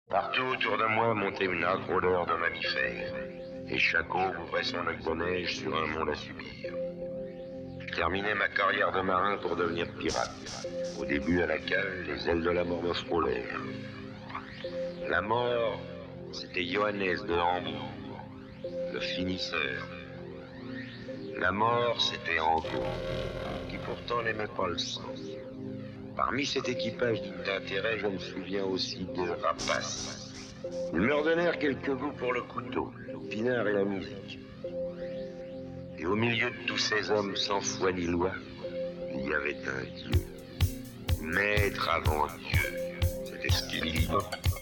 Partout autour de moi montait une âcre odeur de mammifères, et chaque eau ouvrait son lac de neige sur un monde à subir. Je terminais ma carrière de marin pour devenir pirate. Au début, à la cale, les ailes de la mort me frôlèrent. La mort, c'était Johannes de Hambourg, le finisseur. La mort, c'était Angot, qui pourtant n'aimait pas le sang. Parmi cet équipage digne d'intérêt, je me souviens aussi de Rapace. Ils me redonnèrent quelques goûts pour le couteau, le pinard et la musique. Et au milieu de tous ces hommes sans foi ni loi, il y avait un Dieu. Maître avant Dieu, c'était ce qu'il dit.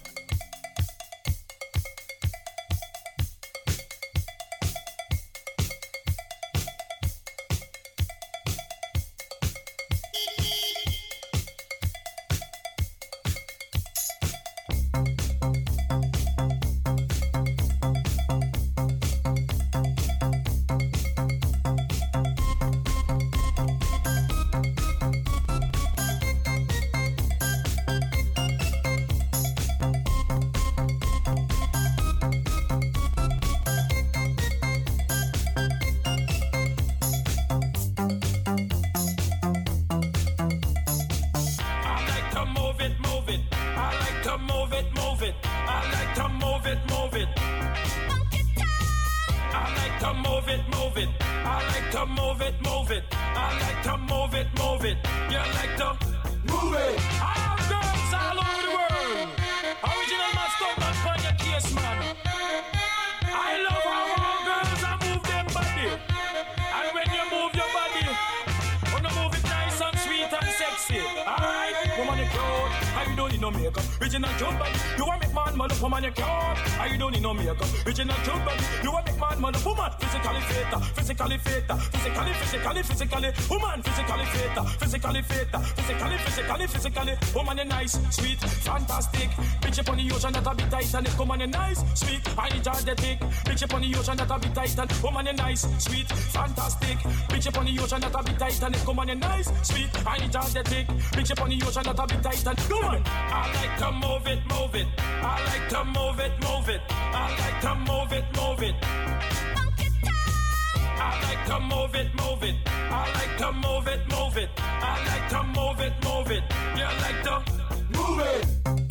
Physically, woman you nice, sweet, fantastic. Bitch up on the ocean that a bit tight and it come on you nice, sweet, energetic. Bitch up on the ocean that a bit tight and woman you nice, sweet, fantastic. Bitch up on the ocean that a bit tight and it come on you nice, sweet, energetic. Bitch up on the ocean that a bit tight and come on. I like to move it, move it. I like to move it, move it. I like to move it, move it. I like to move it, move it. I like to move it, move it. I like to move it, move it. You like to move it.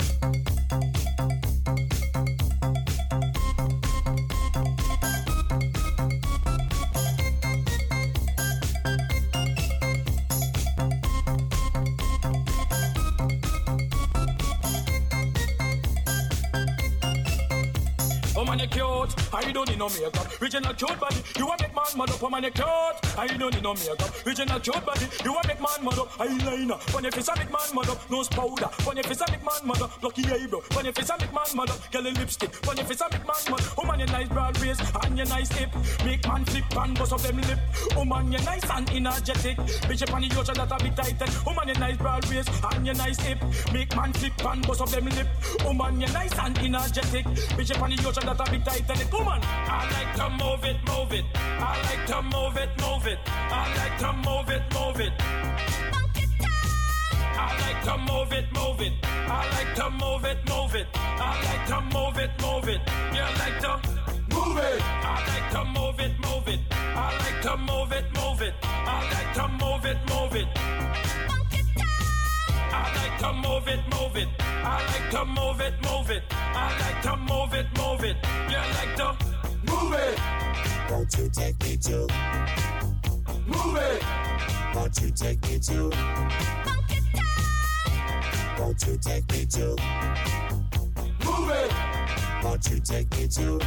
Man, you cute, I don't need no makeup. Original cute body, you a make man mad up. Man, you cute, I don't need no makeup. Original cute body, you a make man mad up. Eyeliner, when your face a make man mad up. Nose powder, when your face a make man mad up. Lucky eyebrow, when your face a make man mad up. Girl lipstick, when your face a make man mad up. Man, you nice broad waist and you nice hip. Make man flip and bust up them lip. Man, you nice and energetic. Bitch up on the ocean that a bit tight. Man, you nice broad waist and you nice hip. Make man flip and bust up them lip. Man, you nice and energetic. Bitch up on the ocean that a bit tight and it come on. I like to move it, move it. I like to move it, move it. I like to move it, move it. I like to move it, move it. I like to move it, move it. I like to move it, move it. You like to move it. I like to move it, move it. I like to move it, move it. I like to move it, move it. I like to move it, move it. I like to move it, move it. I like to move it, move it. You like to move it. Won't you take me to move it? Won't you take me to won't you take me to move it? Won't you take me to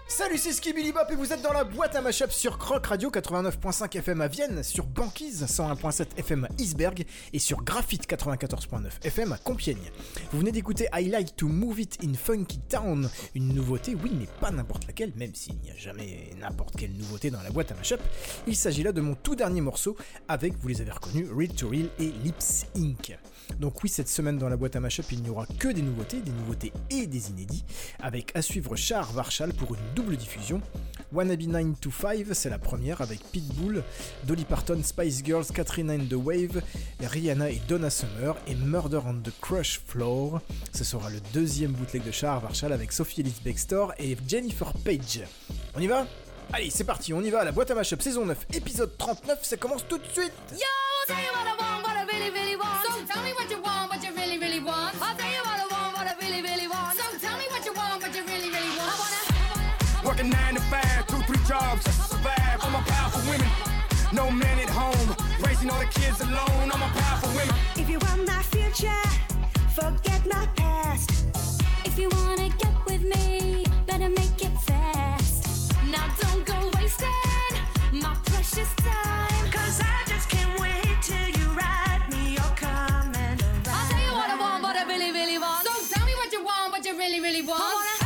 Salut, c'est Skibidi Bop et vous êtes dans la boîte à mashup sur Croc Radio 89.5 FM à Vienne, sur Banquise 101.7 FM à Isberg et sur Graphite 94.9 FM à Compiègne. Vous venez d'écouter I Like to Move It in Funky Town, une nouveauté, oui, mais pas n'importe laquelle, même s'il n'y a jamais n'importe quelle nouveauté dans la boîte à mashup. Il s'agit là de mon tout dernier morceau avec, vous les avez reconnus, Real to Real et Lips Inc. Donc oui, cette semaine dans la boîte à mashup, il n'y aura que des nouveautés et des inédits, avec à suivre Char Varchal pour une double diffusion. Wannabe 9 to 5, c'est la première avec Pitbull, Dolly Parton, Spice Girls, Katrina and the Wave, Rihanna et Donna Summer, et Murder on the Crush Floor. Ce sera le deuxième bootleg de Char Varchal avec Sophie Ellis Bextor et Jennifer Page. On y va ? Allez, c'est parti, on y va, la boîte à mashup saison 9, épisode 39, ça commence tout de suite. Yo, I'll tell you what I want, what I really, really want. So tell me what you want, what you really, really want. I'll tell you what I want, what I really, really want. So tell me what you want, what you really, really want. Working 9 to 5, 2, 3 jobs just to survive. I'm a powerful women. No man at home, raising all the kids alone. I'm a powerful women. If you want my future, forget my past. If you wanna get with me, better make it fast. Now don't go wasting my precious time. Cause I just can't wait till you ride me, you're coming around. I'll tell you what I want, what I really, really want. So tell me what you want, what you really, really want. I wanna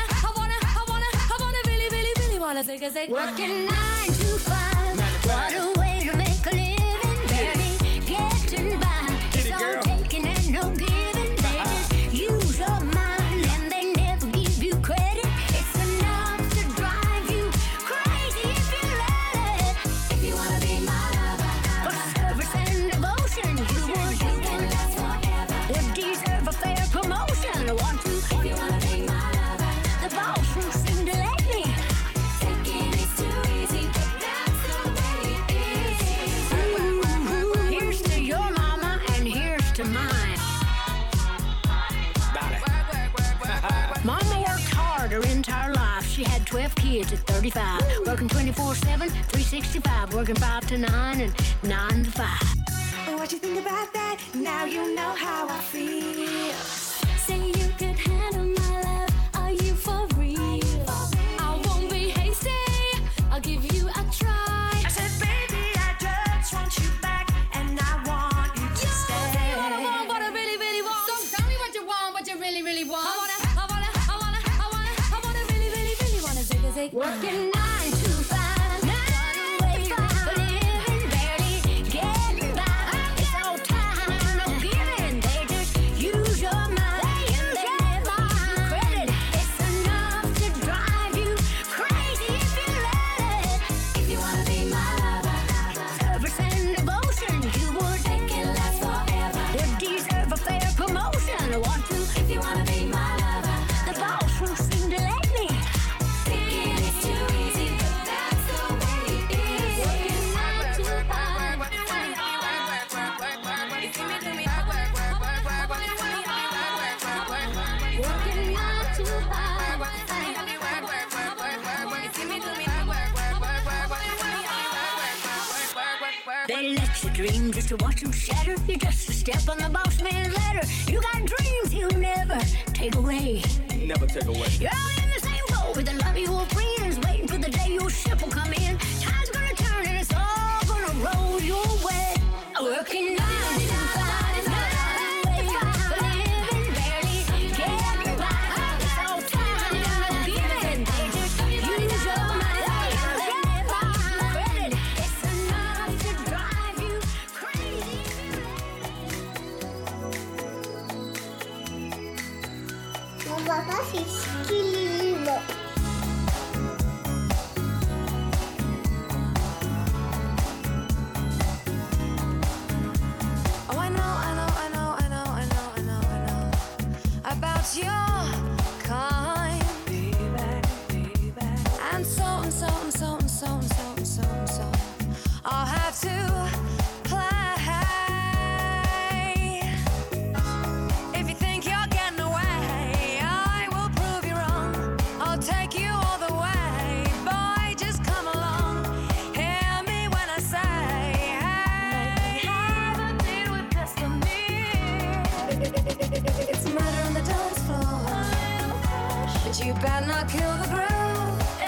really, really, really wanna take a seat. Working 9 to 5, what a way to make a living, baby. Getting by, it's all taking and no giving. They just use your mind and they never give you credit. It's enough to drive you crazy if you let it. If you wanna be my lover, For service and devotion, you can last forever. would deserve a fair promotion. I want to. If you wanna be my lover, The boss won't seem to let me. taking it's too easy, but that's the way it is. Here's to your mama and here's to mine. Mama worked hard her entire life. She had 12 kids at 35. Working 24/7, 365. Working 5 to 9 and 9 to 5. What you think about that? Now you know how I feel. Say you could handle my love, are you for real? I won't be hasty, I'll give you a try. I said, baby, I just want you back, and I want you to stay. Say what I want, what I really, really want. So tell me what you want, what you really, really want. I wanna really, really, really wanna take a seat. Working 9 to 5. What a way to make a living, barely getting by. It's all time, no giving. They just use your mind and they never give you credit. It's enough to drive you crazy if you let it. If you wanna be my lover, Service and devotion, you would make it last forever. would deserve a fair promotion. I want to. If you wanna be my lover, The boss won't seem to let me. thinking it's too easy, but that's the way it is. Working 9 to 5. Working 9 to 5. They let you dream just to watch them shatter. You're just a step on the boss man's ladder. You got dreams he'll never take away. Never take away. You're all in the same boat with a lot of your friends, waiting for the day your ship will come in. Time's gonna turn and it's all gonna roll your way. Working 9 to 5, living, barely getting by. It's all time, no giving. They just use your mind and they never give you credit. It's enough to drive you crazy. Mon papa, c'est Skibidi Bop. Oh, I know about your kind, baby. And so, I'll have to play. If you think you're getting away, I will prove you wrong. I'll take you all the way, boy, just come along. Hear me when I say, hey, have a deal with destiny. It's murder on the dance floor, but you better not kill the groove.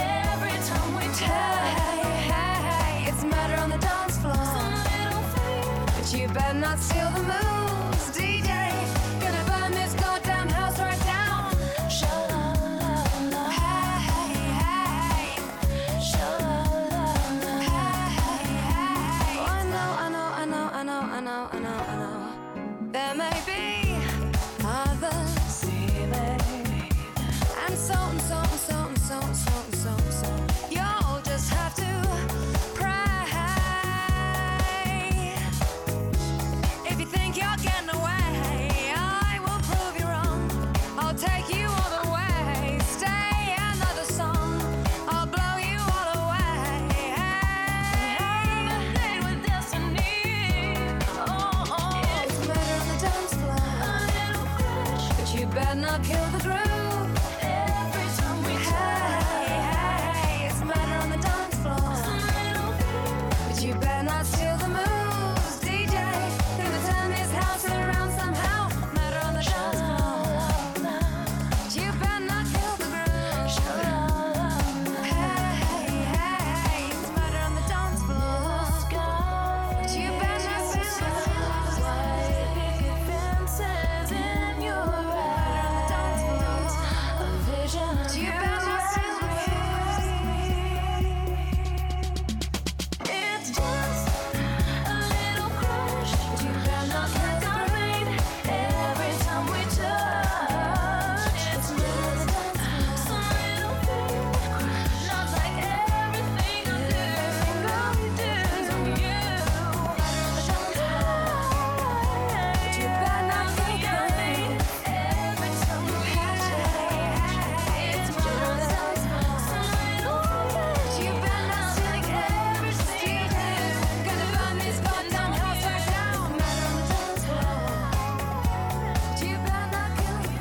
not steal the moves, DJ. Gonna burn this goddamn house right down. Sha-la-la-la. Hey, hey. Sha-la-la-la. Hey, hey. Oh, I know. There may be others, and so. You'll just have to pray. If you think you're getting away, I will prove you wrong. I'll take you all the way. Stay another song. I'll blow you all away. Hey, with destiny. It's murder on the dance floor. A little crash, but you better not kill the groove. Every time we hey, it's murder on the dance floor. But you better not steal the moves, DJ. Gonna turn this house around somehow. Murder on the dance floor. But you better not kill the groove. Hey, it's murder on the dance floor. But you better not steal the moves. White picket fences in your eyes. Murder on the dance floor. A vision. But you better not steal the moves. It's just a little crush. But you better not get the rain every time we touch. It's just some little thing, not like everything I do. Is on you. But you better not get the rain every time we touch. It's just some little thing. But you better not like everything I do. Gonna burn this goddamn house right down. Murder on the dance floor. But you better not kill the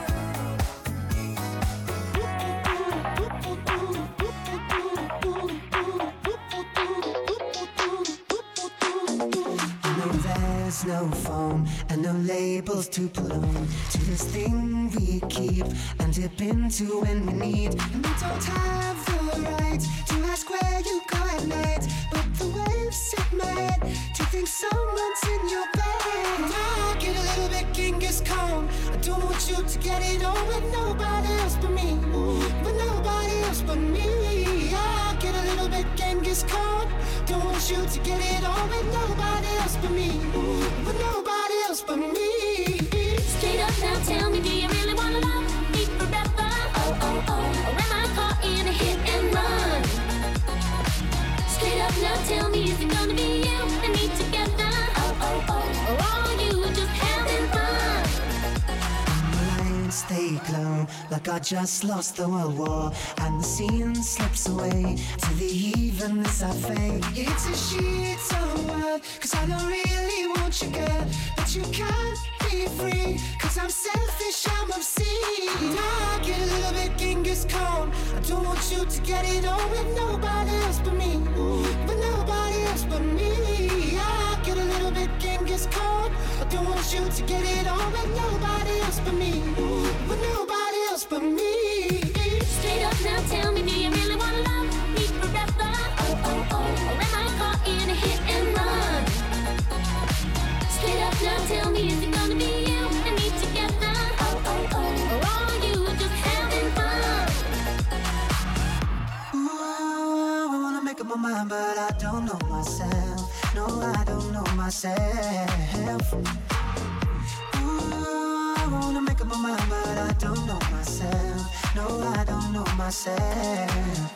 No, there's no phone and no labels to put on to this thing we keep and dip into when we need. And we don't have the right to ask where you go at night, but the waves hit my head to think someone's in your bed. I get a little bit Genghis Khan. I don't want you to get it on with nobody else but me. With nobody else but me. I get a little bit Genghis Khan. Don't want you to get it on with nobody else but me. With nobody else but me. Straight up now, tell me, do you really wanna love me forever? Oh, or am I caught in a hit and run? Straight up now, tell me, is it gonna be you and me together? Oh, or are you just having fun? Lights, they glow like I just lost the World War, and the scene slips away to the evenness I fade. It's a shit world, cause I don't really want you, girl, but you can't be free, cause I'm selfish, I'm obscene. I get a little bit Genghis Khan. I don't want you to get it on with nobody else but me. With nobody else but me. I get a little bit Genghis Khan. I don't want you to get it on with nobody else but me. With nobody else but me. Straight up now, tell me, do you really wanna love me forever? Oh, or am I caught in a hit and run? Straight up now, tell me, is it gonna be you and me together? Oh, or are you just having fun? Ooh, I wanna make up my mind, but I don't know myself. No, I don't know myself. Ooh, I wanna make up my mind, but I don't know myself. No, I don't know myself.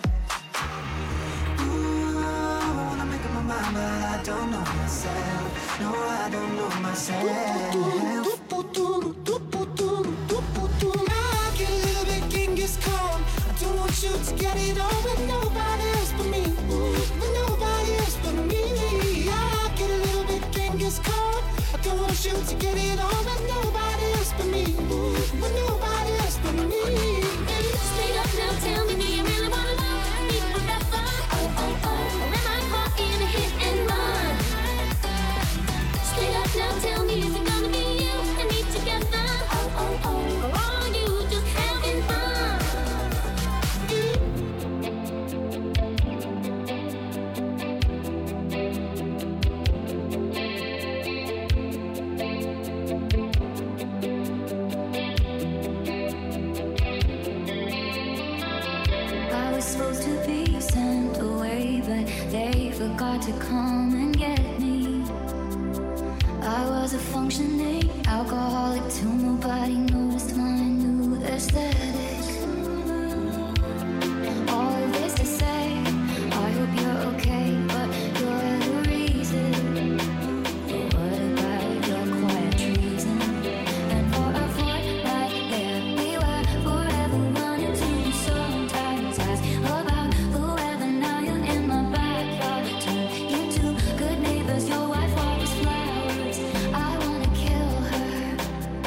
Ooh, I wanna make up my mind, but I don't know myself. No, I don't know myself. I get a little bit Genghis Khan. I don't want you to get it on with nobody else but me. With nobody else but me. I get a little bit Genghis Khan. I don't want you to get it on with nobody else but me. With nobody else but me. Straight up now, tell me, do you really wanna love me forever? Oh, or am I caught in a hit and run? Straight up now, tell me, is it gonna be you and me together? Oh, or are you just having fun? to come and get me. I was a functioning alcoholic till nobody noticed my new aesthetic. All of this to say, I hope you're okay, but you're the reason. What about your quiet treason? And for a fortnight there we were, forever running to the sun. Times ask about the weather, now you're in my backyard. Turn you to good neighbors, your wife always flowers. I wanna kill her.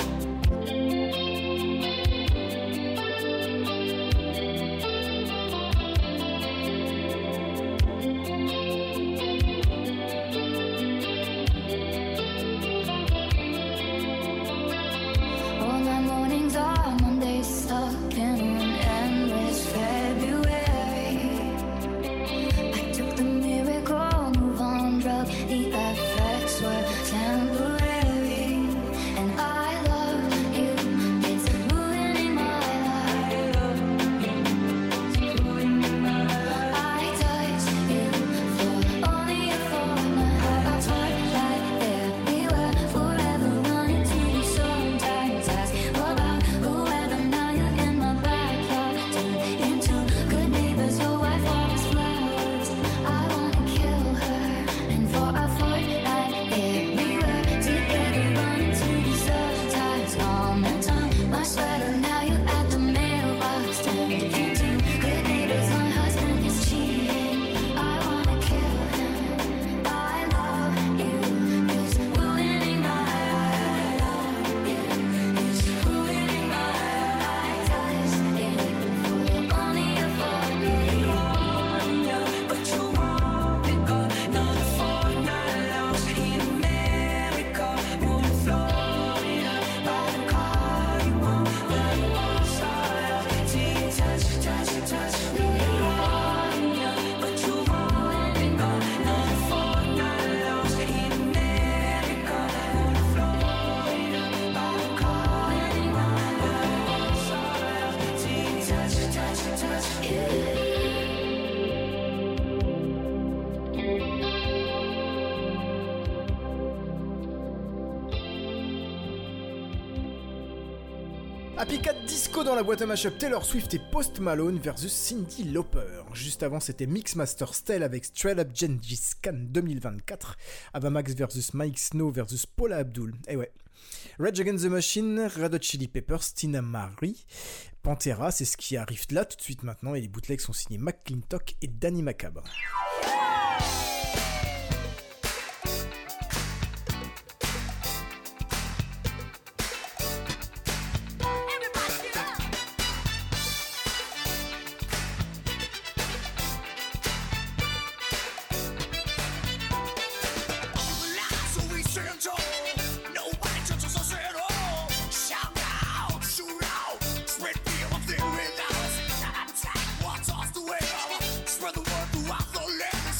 All my mornings are Mondays stuck in an endless February. I took the miracle move on drug, the effects were temporary. And I love you, it's ruining my life. I touched you for only a fortnight. A twilight there we were, forever running to the sun. Times ask about the weather, now you're in my backyard. Turn into good neighbors, your wife always flowers. I wanna kill her. And for a fortnight there we were, together running to the sun. Times on the tongue, my sweater, now you're at the mailbox. Turn into good neighbors, my husband is cheating. I wanna kill him. I love you, it's ruining my life. It's ruining my life. Touched it for only a fortnight. But you want it another fortnight. Lost in America, moving Florida, by the car you want, but you won't start. See you touch me. But you want it another fortnight. Lost in America, moving Florida, by the car you want, but you won't start. See you touch me. Happy Cat Disco dans la boîte à mashup, Taylor Swift et Post Malone versus Cyndi Lauper. Juste avant, c'était Mixmaster Stell avec Straight Up Gengis Khan 2024. Avamax versus Mike Snow versus Paula Abdul. Eh ouais. Rage Against the Machine, Red Hot Chili Peppers, Tina Marie, Pantera, c'est ce qui arrive là tout de suite maintenant et les bootlegs sont signés McClintock et Danny Macabre. So we stand tall. Nobody touches us at all. Shout out, shoot out, spread fear of their in-house. Attack what tossed away. Spread the word throughout the land.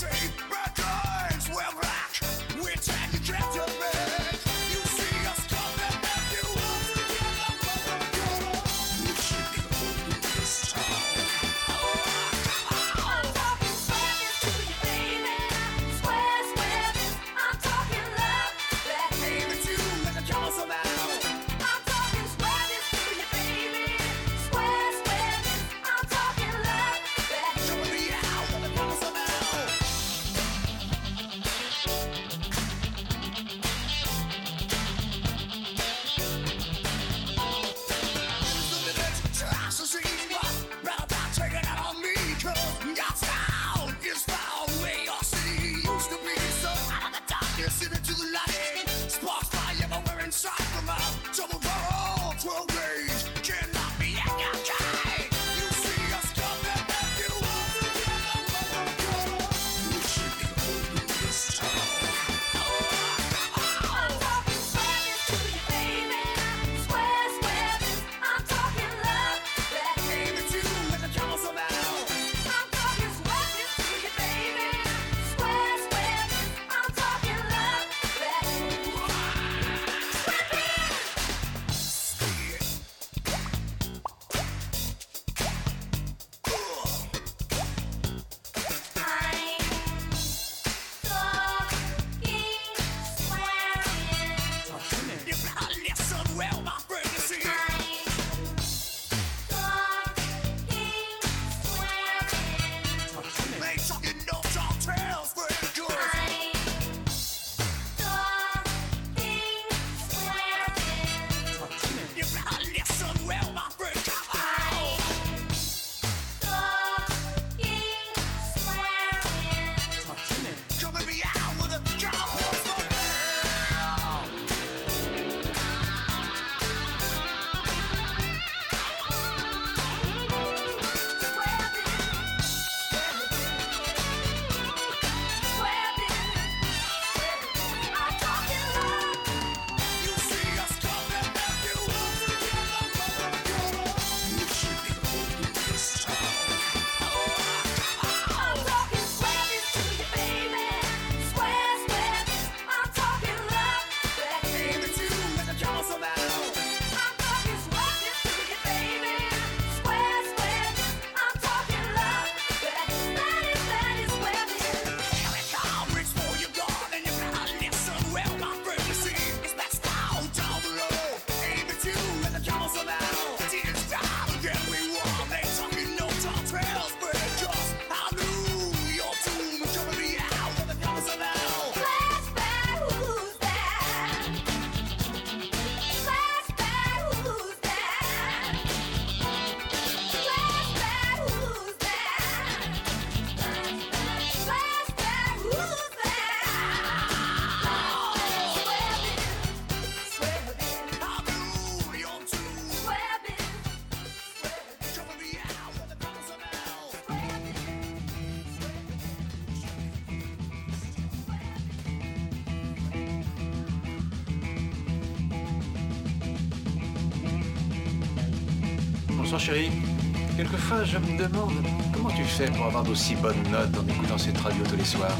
Bonsoir chérie. Quelquefois je me demande comment tu fais pour avoir d'aussi bonnes notes en écoutant cette radio tous les soirs.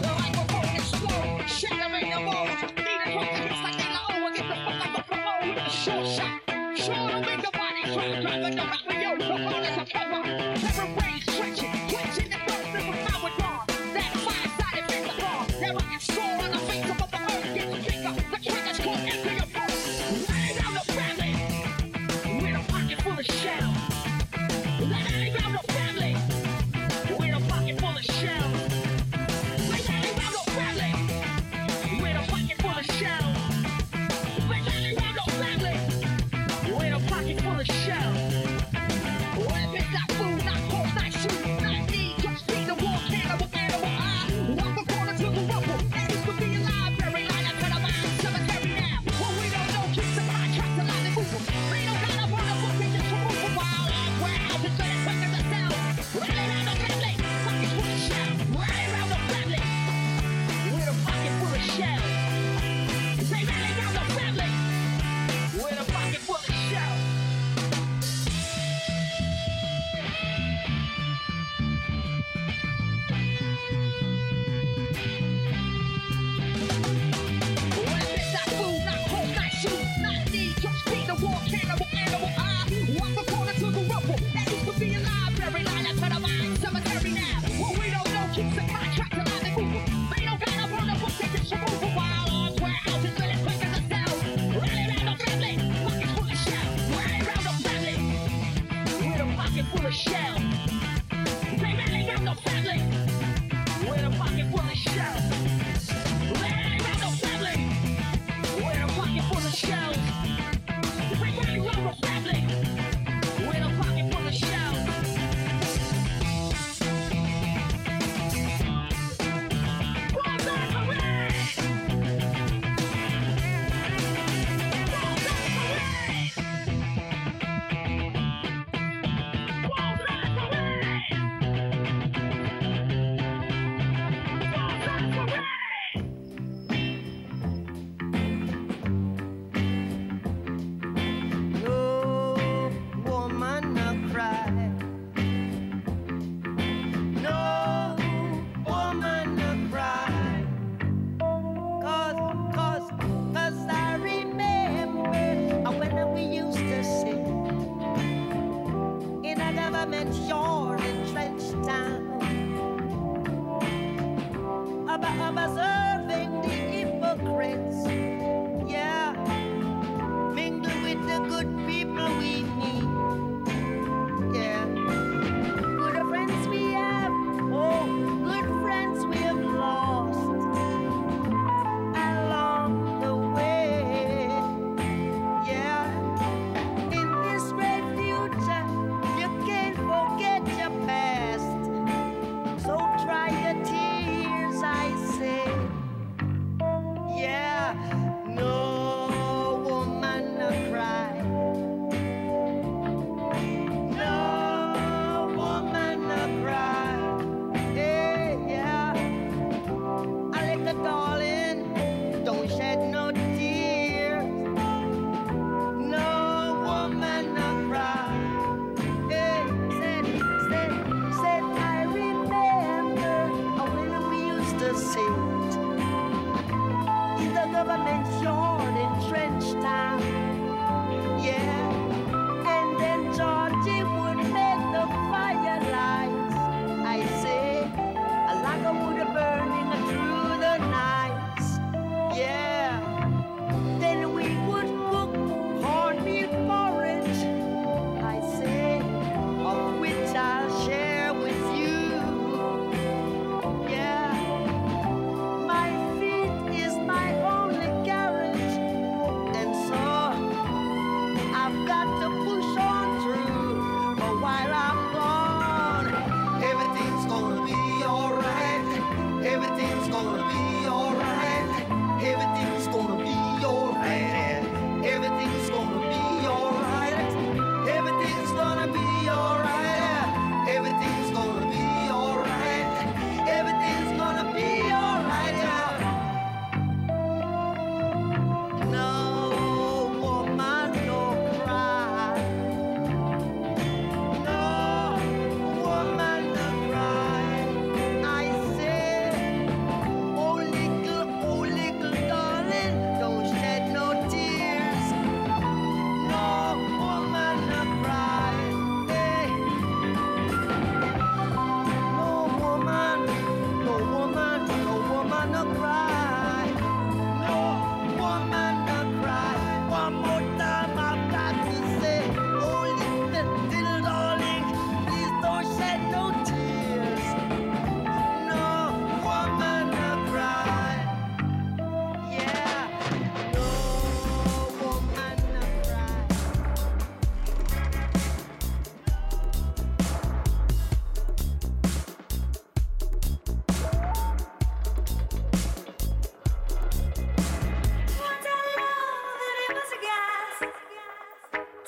Full of shell. If it's not food, not course, not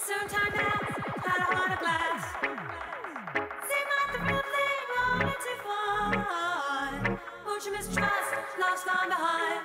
Soon turned out, had a heart of glass. Seemed like the real thing, only to find. Won't you mistrust, lost, gone behind?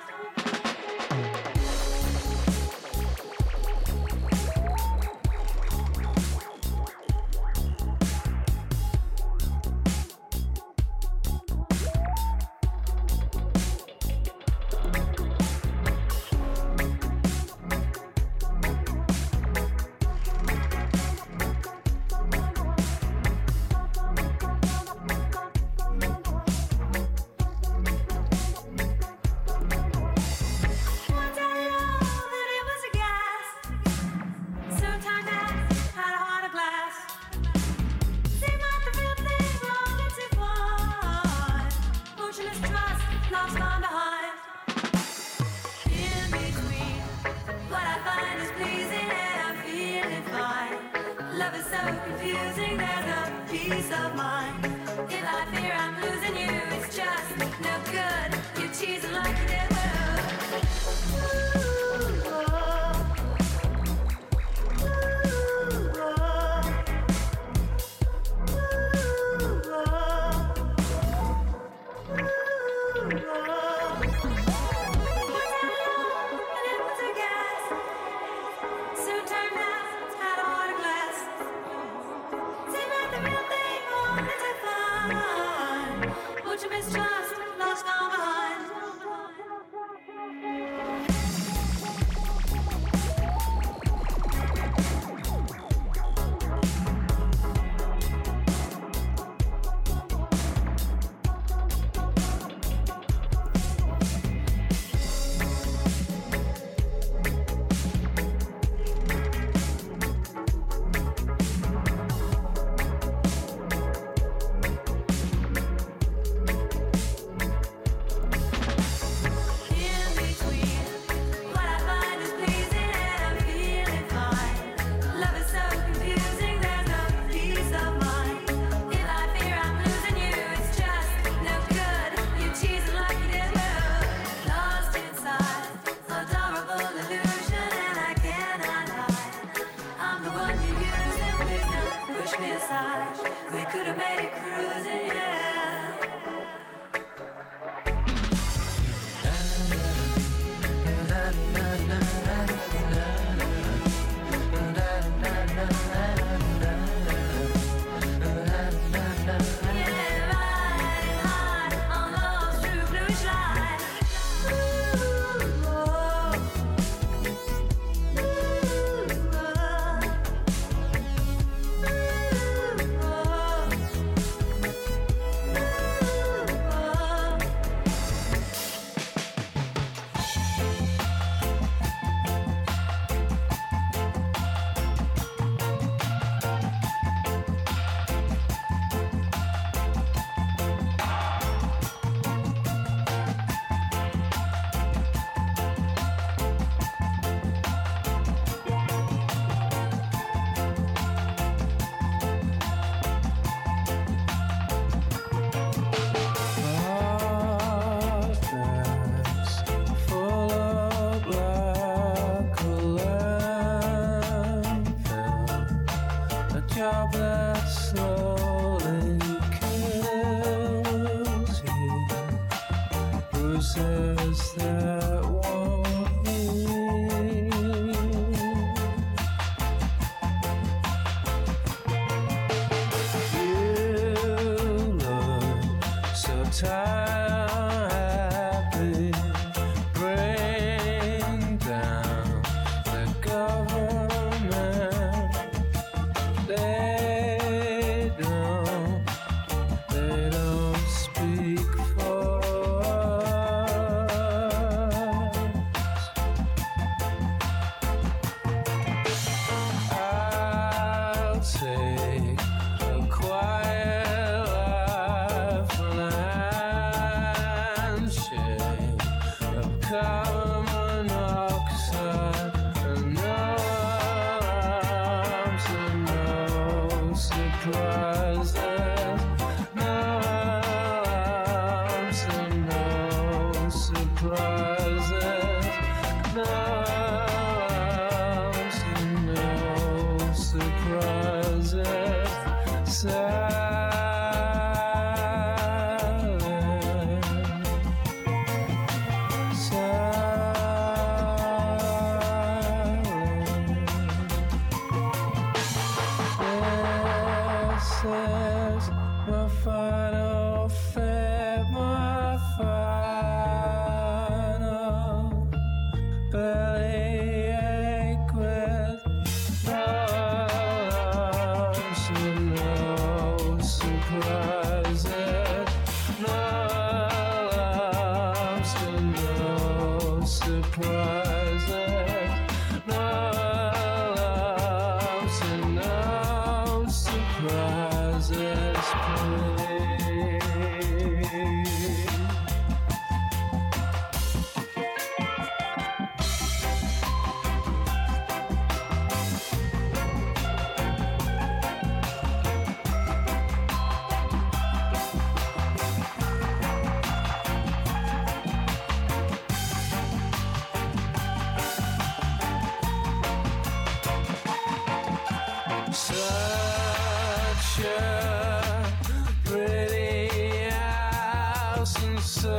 Such a pretty house and such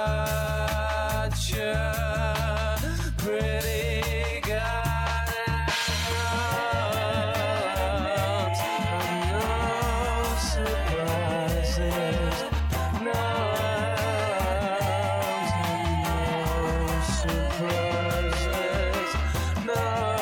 a pretty garden. No surprises, no surprises, no.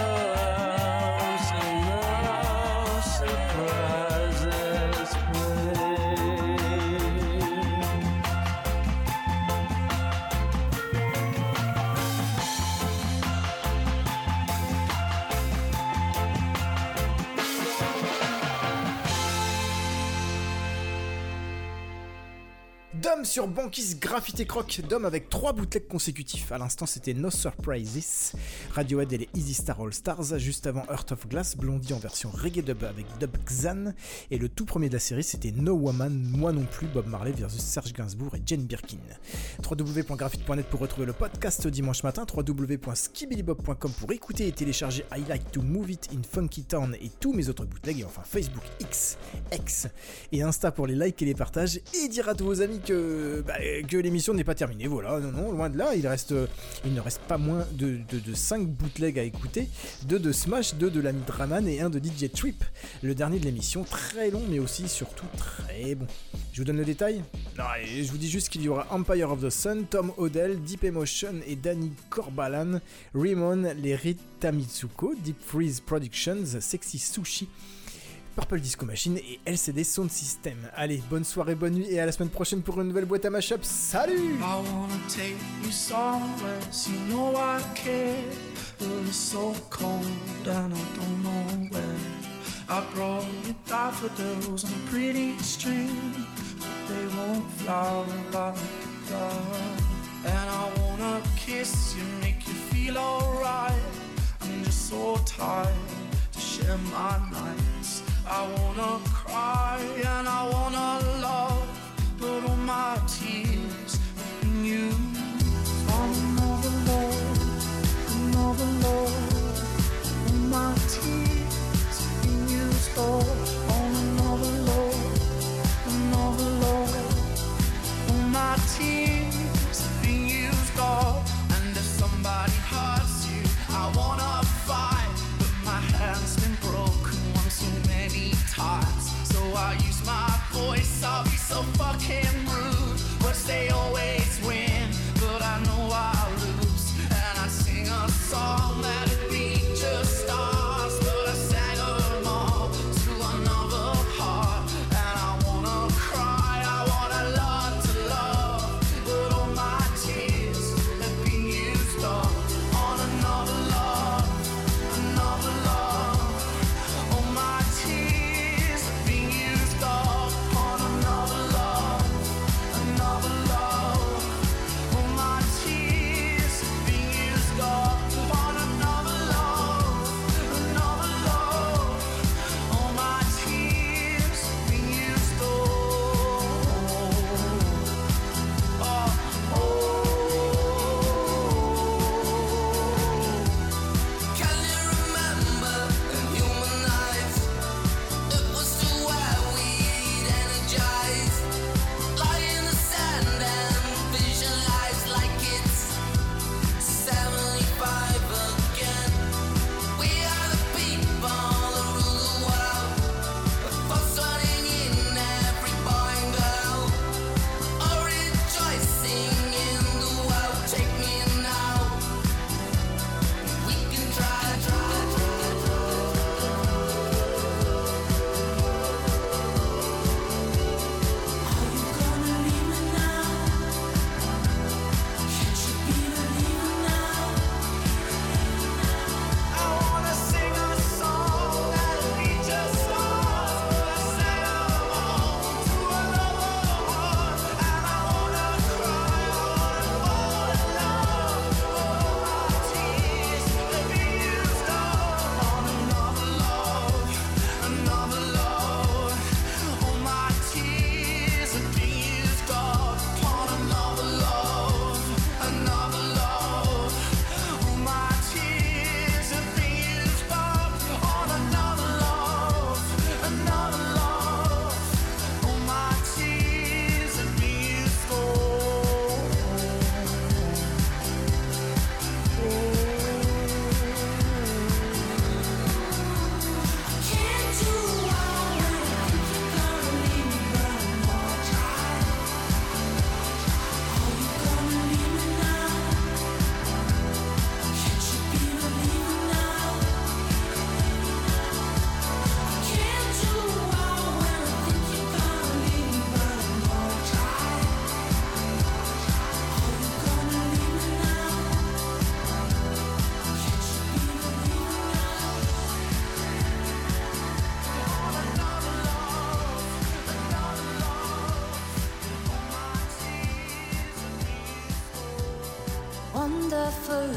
Dom sur Banquise Graffiti Croc, Dom avec 3 bootlegs consécutifs. À l'instant, c'était No Surprises, Radiohead et les Easy Star All Stars. Juste avant, Heart of Glass, Blondie en version reggae dub avec Dub Xan. Et le tout premier de la série, c'était No Woman, Moi non plus, Bob Marley versus Serge Gainsbourg et Jane Birkin. www.graffiti.net pour retrouver le podcast dimanche matin. www.skibilibob.com pour écouter et télécharger I Like to Move It in Funky Town et tous mes autres bootlegs. Et enfin, Facebook, X et Insta pour les likes et les partages. Et dire à tous vos amis que l'émission n'est pas terminée. Voilà, non, loin de là. Il ne reste pas moins de 5 bootlegs à écouter. 2 de Smash, 2 de l'ami Draman et 1 de DJ Trip. Le dernier de l'émission, très long mais aussi surtout très bon. Je vous donne le détail. Non, je vous dis juste qu'il y aura Empire of the Sun, Tom Odell, Deep Emotion et Danny Corbalan, Rimon, les Rita Mitsuko, Deep Freeze Productions, Sexy Sushi, Purple Disco Machine et LCD Sound System. Allez, bonne soirée, bonne nuit et à la semaine prochaine pour une nouvelle boîte à mashup. Salut! I wanna take you somewhere, so you know I care. But it's so cold and I don't know where. I brought you daffodils on a pretty string, but they won't flower like that. And I wanna kiss you, make you feel alright. I'm just so tired to share my nights. I wanna cry and I wanna love, but all my tears have been used on another love. All my tears have been used on another love. All my tears have been used all. And if somebody hurts you, I wanna fight, but my hand's been broken once too many times. So I use my voice, I'll be so fucking rude.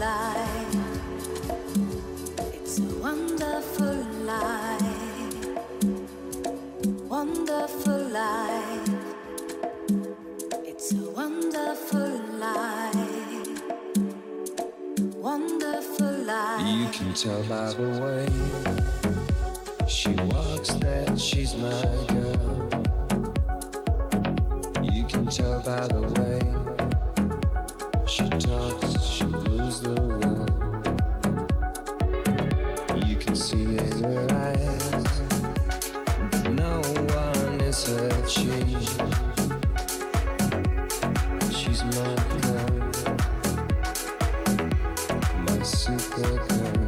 life. It's a wonderful life. Wonderful life. It's a wonderful life. Wonderful life. You can tell by the way she walks that she's my girl. You can tell by the way she talks, she rules the world. You can see in her eyes that no one is her chief. She's my girl, my super girl.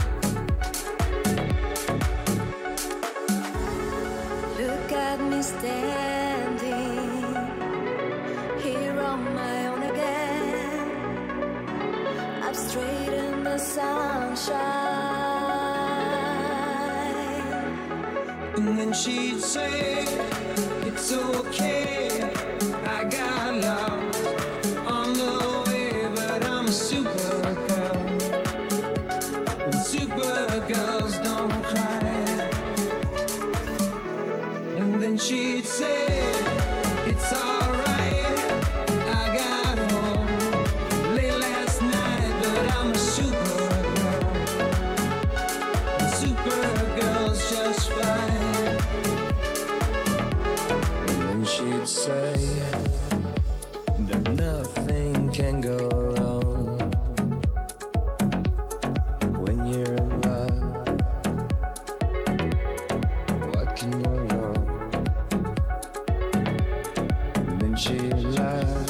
Look at me standing here on my own again. I've straightened the sunshine. And then she'd say, it's okay, I got lost on the way, but I'm a super girl. And super girls don't cry. And then she'd say, it's alright, I got home late last night, but I'm a super girl. And super girls just fine. And then she'd say that nothing can go wrong when you're in love. What can go wrong? And then she'd laugh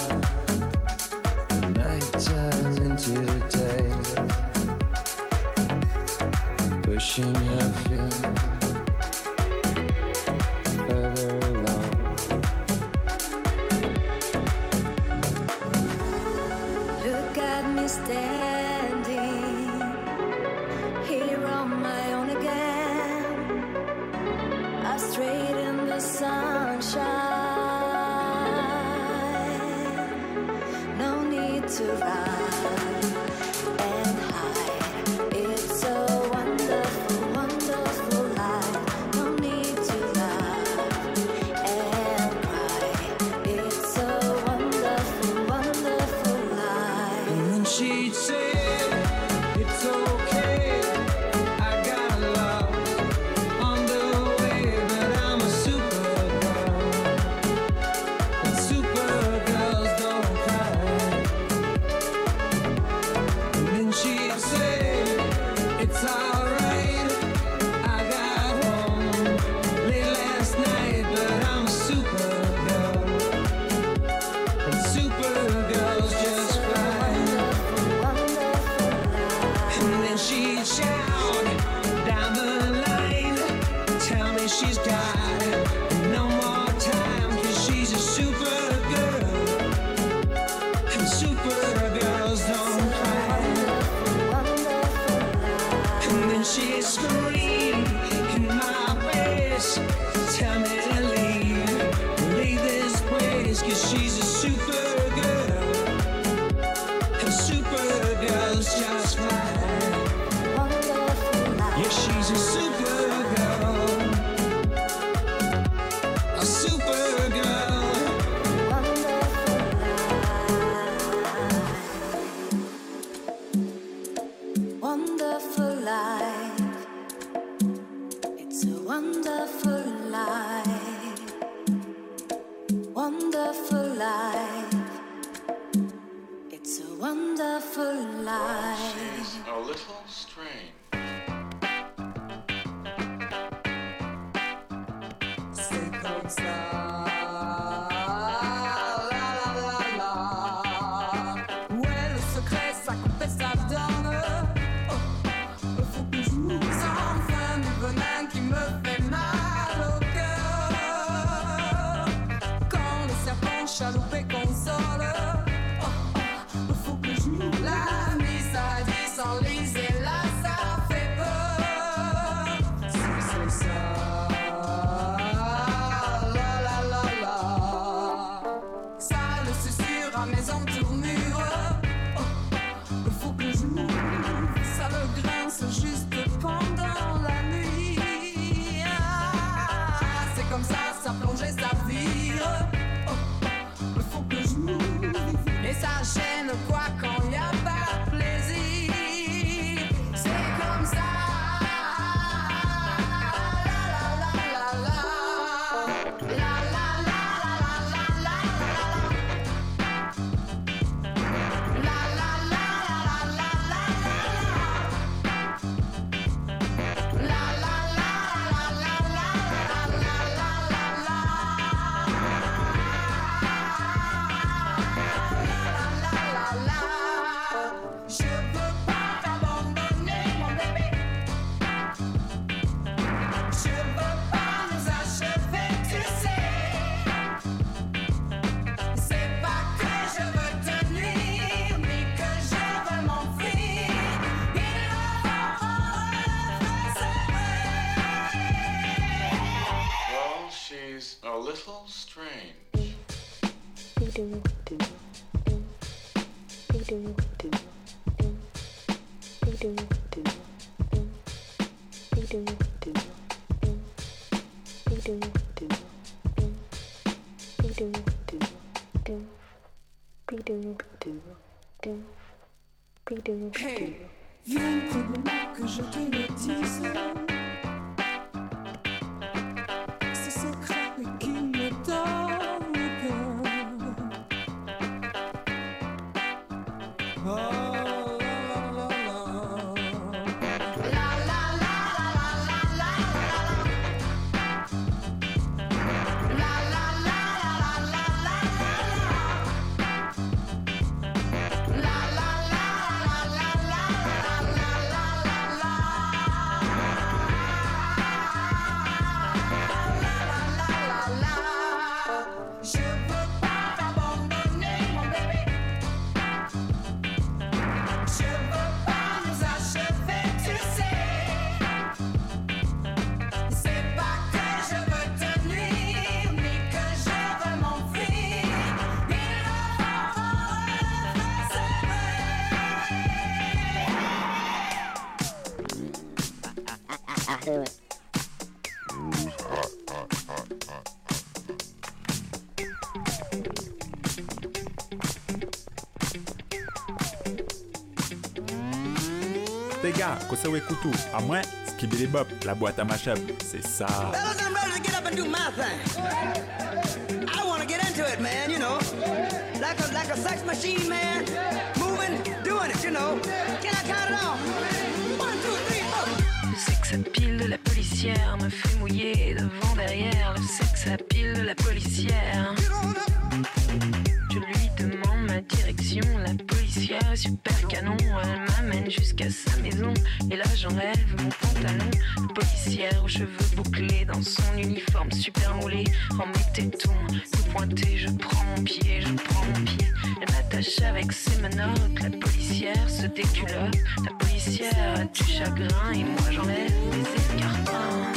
nighttime into the day, pushing her feet further along. Look at me standing here on my own again. I've straightened the sunshine. No need to run and hide. It's a wonderful, wonderful life. No need to laugh and cry. It's a wonderful, wonderful life. And then she'd say, it's okay, I got lost on the way, but I'm a super girl. And super girls don't cry. And then she'd say, it's alright, I got home late last night, but I'm a super girl. And super girls just fine. And then she'd shout down the line, tell me she's got no more time, 'cause she's a super girl. And super girls don't cry. And then she'd scream in my face, tell me to leave this place, 'cause she's a super girl. And super girls just fine. Yeah, she's a super girl. A super girl. Wonderful life. It's a wonderful life. Wonderful life. It's a wonderful life. She's a little strange. things are a little strange. Hey, viens près de moi que je te le dise. Ce secret qui me donne le cœur. Oh, la la la la. Les gars, Kosewe Kutu, à moi, Skibidi Bop, la boîte à mashup, c'est ça. Fellas, I'm ready to get up and do my thing. I want to get into it, man, you know. Like a sex machine, man. Moving, doing it, you know. Can I count it off? 1, 2, 3, 4. Le sexe à pile de la policière me fait mouiller devant derrière. Le sexe à pile de la policière. Je lui demande ma direction. La policière est super canon. Elle m'amène jusqu'à sa maison. Et là j'enlève mon pantalon. La policière aux cheveux bouclés dans son uniforme super moulé. En mes tétons tout pointés, je prends mon pied. Elle m'attache avec ses menottes. La policière se déculotte. La policière a du chagrin. Et moi j'enlève mes escarpins.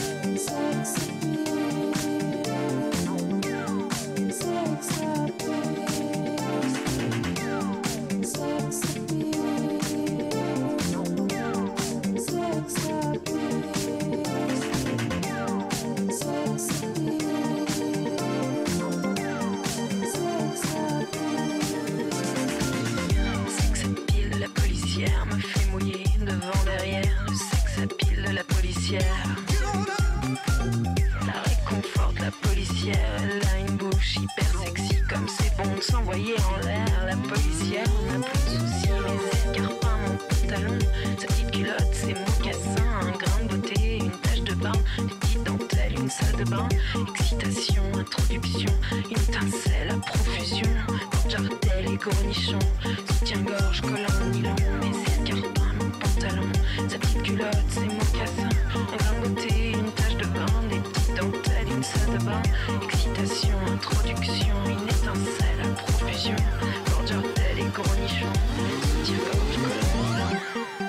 Me fait mouiller devant derrière. Le sexe à pile de la policière. La réconforte la policière. Elle a une bouche hyper sexy. Comme c'est bon de s'envoyer en l'air. La policière n'a plus de soucis. Les escarpins, mon pantalon, sa petite culotte, ses mocassins. Un grain de beauté, une tache de bain. Des petites dentelles, une salle de bain. Excitation, introduction, une étincelle à profusion. Jartel et cornichons. Soutien-gorge, collant, nylon. Mon pantalon, sa petite culotte, ses mocassins. Un grain de beauté, une tache de bain. Des petites dentelles, une salle de bain. Excitation, introduction, une étincelle à profusion. Jartel et cornichons. Soutien-gorge, collant, nylon.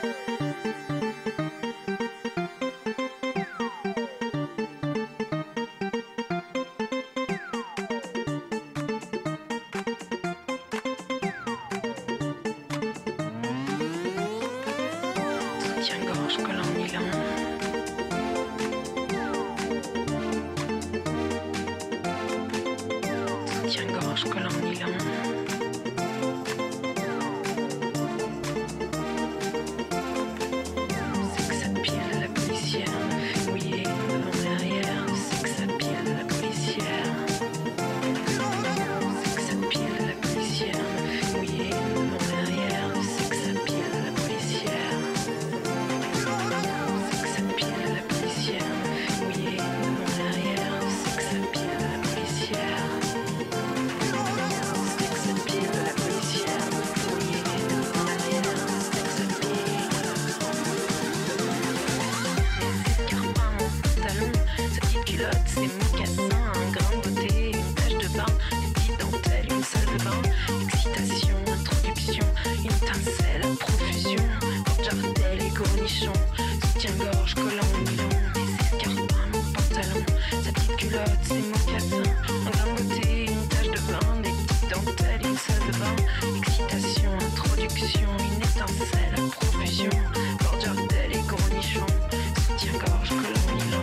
Soutien-gorge, collant, nylon. Soutien-gorge, collant, nylon. Sexe à pile de la policière me fait mouiller devant derrière. Sexe à pile de la policière. Sexe à pile de la policière me fait mouiller devant derrière. Sexe à pile de la policière. Sexe à pile de la policière me fait mouiller devant derrière. Sexe à pile de la policière. Sexe à pile de la policière me fait mouiller devant derrière. Sexe à pile. Les escarpins, mon pantalon, sa petite culotte, ses mocassins, un grain de beauté, une tache de bain, des petites dentelles, une salle de bain. Excitation, introduction, une étincelle à profusion. Jartel et cornichons. Soutien-gorge, collant, nylon. Les escarpins, mon pantalon, sa petite culotte, ses mocassins. c'est la profusion. Bordure tel et cornichon, soutien-gorge, collant nylon.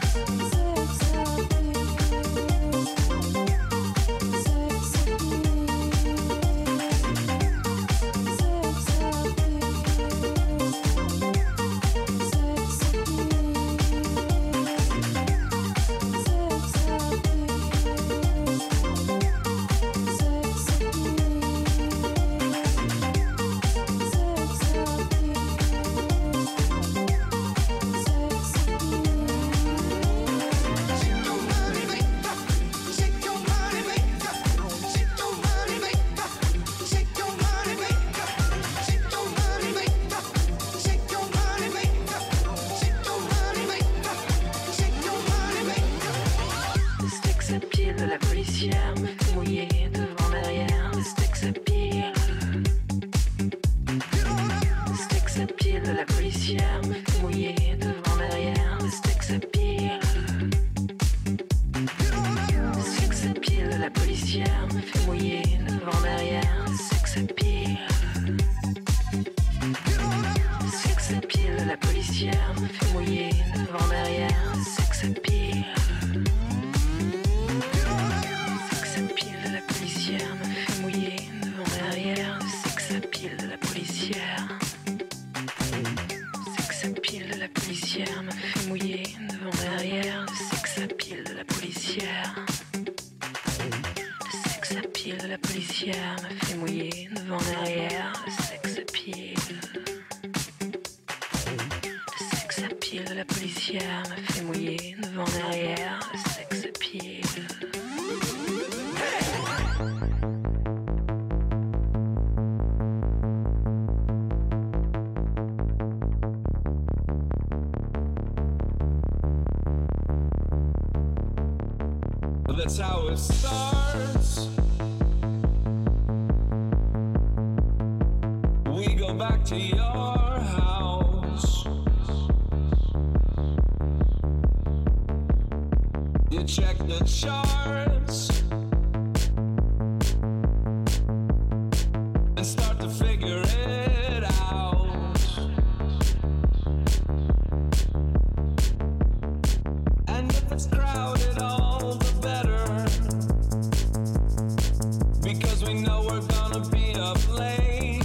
That's how it starts. We go back to your house. You check the charts and start to figure it out. And if it's crowded, all the better, because we know we're gonna be up late.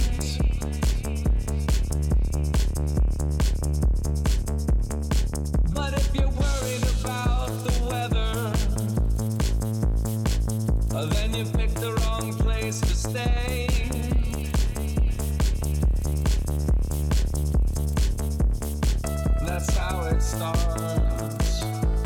But if you're worried about the weather, then you picked the wrong place to stay. That's how it starts.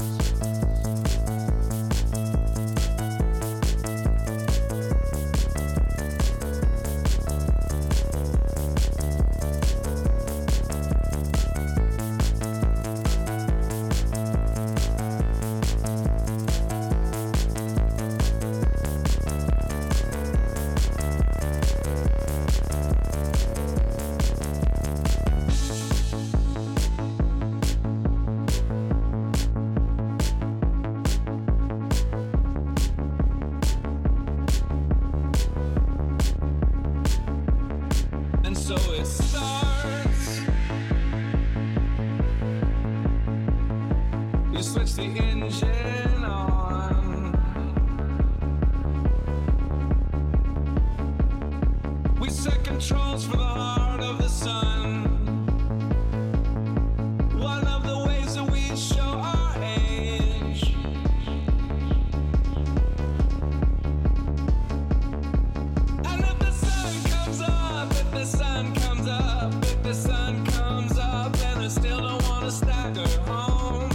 And so it starts. You switch the engine on. We set controls for the heart of the sun. One of the ways that we show our age. And if the sun comes up, if the sun comes up, if the sun comes up, and I still don't wanna stagger home.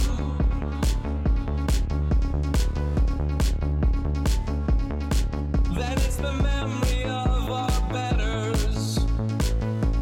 Then it's the memory of our betters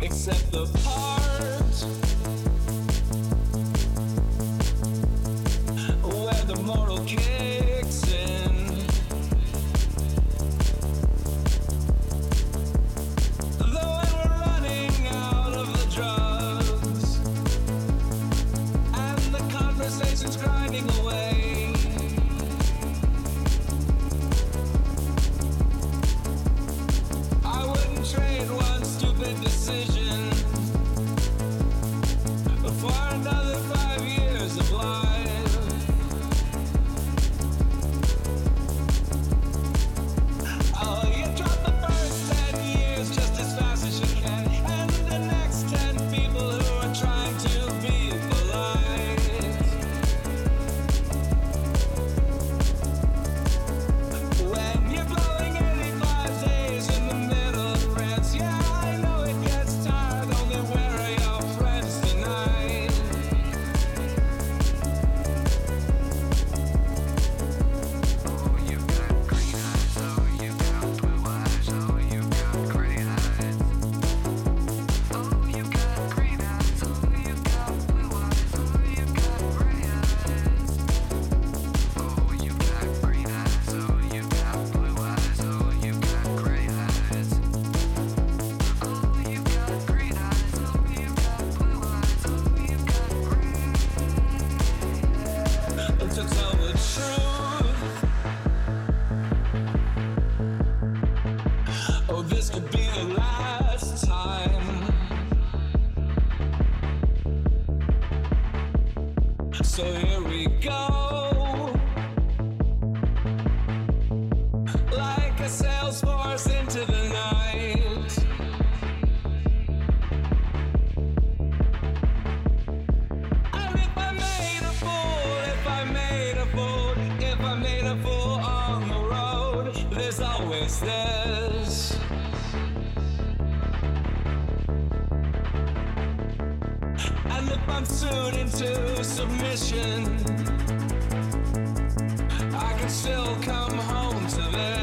except the part where the moral kicks in. Though when we're running out of the drugs and the conversation's grinding away, I wouldn't trade one stupid decision for another 5 years of life. Oh, you drop the first 10 years just as fast as you can, and the next 10 people who are trying to be polite. When you're blowing 85 days in the middle of France, yeah, I know it gets tired. Only where are your friends tonight? Oh, you got green eyes. Oh, you got blue eyes. Oh, you got gray eyes. Oh, you got green eyes. Oh, you got blue eyes. Oh, you got gray eyes. Oh, you got green eyes. Oh, you got blue eyes. Oh, you got gray eyes. Oh, you got green eyes. Oh, you got blue eyes. Oh, you got gray. To tell the truth, oh, this could be the last time. So here we go, like a sales force into the night. And if I made a fool, if I made a fool, if I made a fool on the road, there's always this. And if I'm sued into submission, I can still come home to this.